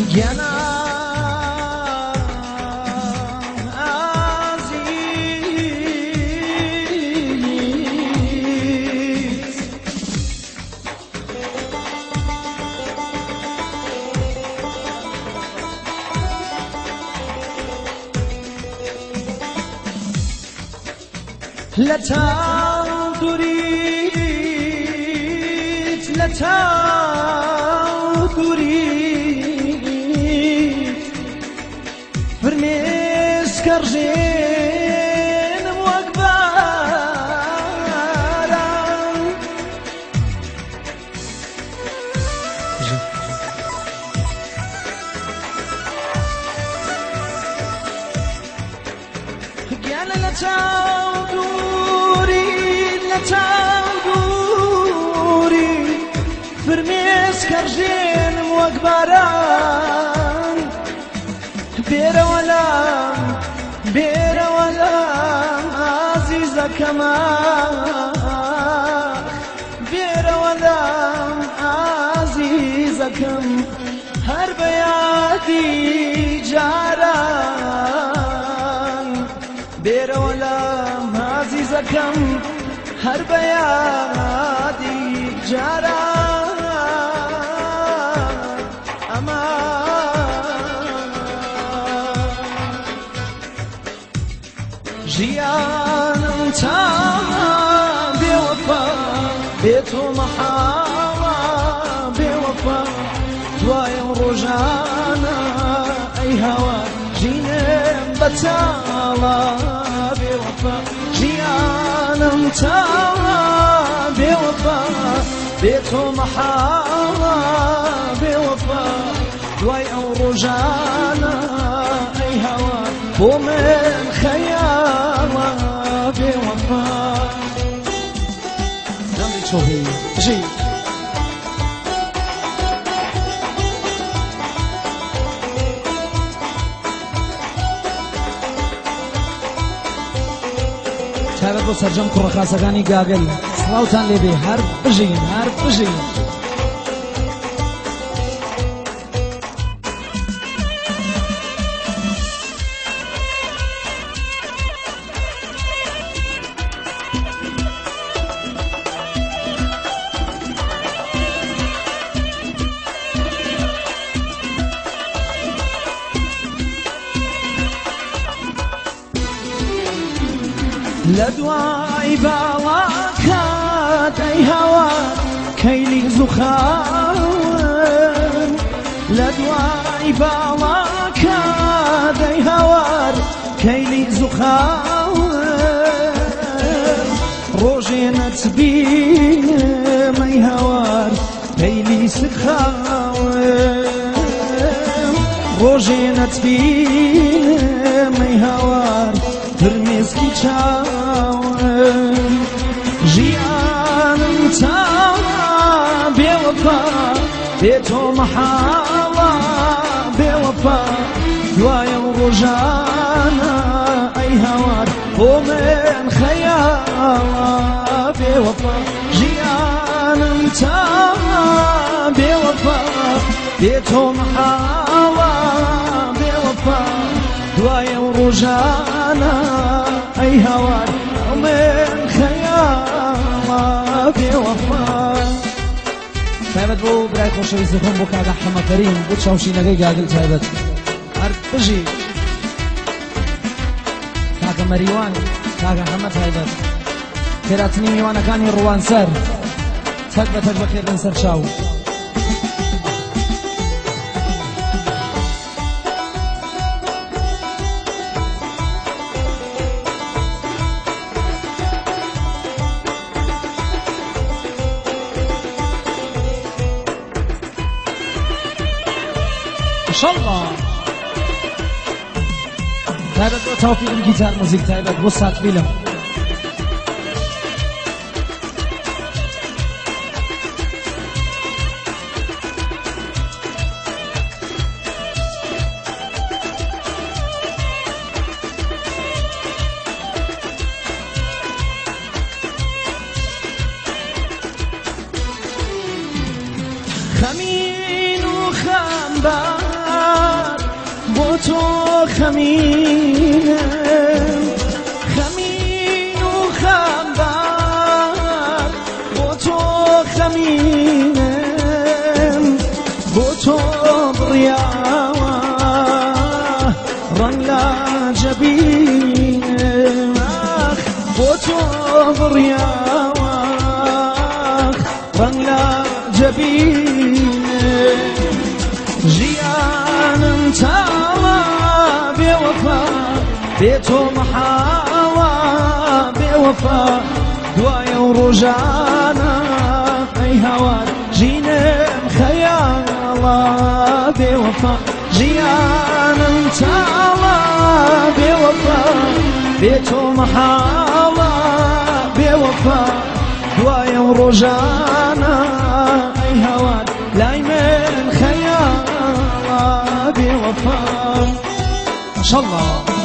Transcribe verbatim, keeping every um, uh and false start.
گیانا لتاو دوريت لتاو دوريت فرميس كرجين وكبارا قال لتاو تاودوري فرميس كرجين وقباران بيرا ولا بيرا ولا عزيزة كمان بيرا ولا عزيزة كم هر بيادي جاران بيرا ولا عزيزة كم هر بیادی جارا اما جیانم تا بیوفا بیتو محاوا بیوفا دوایم روزانا ای هوا جینم بتالا بیوفا جیانم تا بوفا بيتو محاوى بوفا دواي او رجانا اي هوا ومن خياما بوفا نمري شوفي جي تابت بو سرجم كرة خاصقاني قاقل سلاوتان لبي هر بجين هر بجين لدواي باواكات اي هوا كيلي زخان لدواي باواكات اي هوا كيلي زخان روجينا تبين مي هوا كيلي سخان روجينا تبين مي هوا فرميسكي تشاون جيان تا بوفا بيتو محاوى بوفا دوايا ورجانا اي هوار ومن خيالا بوفا جيان تا بوفا بيتو محاوى بوفا دوايا ورجانا اي هوار ومن خيالا بوفا تایبەت بۆ برای خۆشەویستی خۆم بۆ کاکە حەمەکەریم بۆ چاوشینەکەی گاگل تایبەت هەر بژی کاکە مەریوان کاکە حەمە تایبەت خێراتنی میوانەکانی ڕوانسەر تەک بە تەک بەخێردن سەر چاو شالله تایبەت بۆ تاوفیقی گیتار موزیک تایبەت بۆ ساتبیلم خمین و خنبار تۆ خەمینم خەمین و خەمبار بۆ تۆ خەمینم بۆ تۆ بڕیاوە ڕەنگ لە جەبینم بۆ تۆ بڕیاوە ڕەنگ لە جەبینم ژیانم تاوە بێوەفا بێ تۆ مەحاوە بێوەفا دوایە و ڕۆژانە ئەی هاوار ژینم خەیاڵە بێوەفا ژیانم تاوە بێوەفا بێ تۆ مەحاوە بێوەفا دوایە و ڕۆژانە ئەی هاوار لای من خەیاڵە بێوەفا ماشاءالله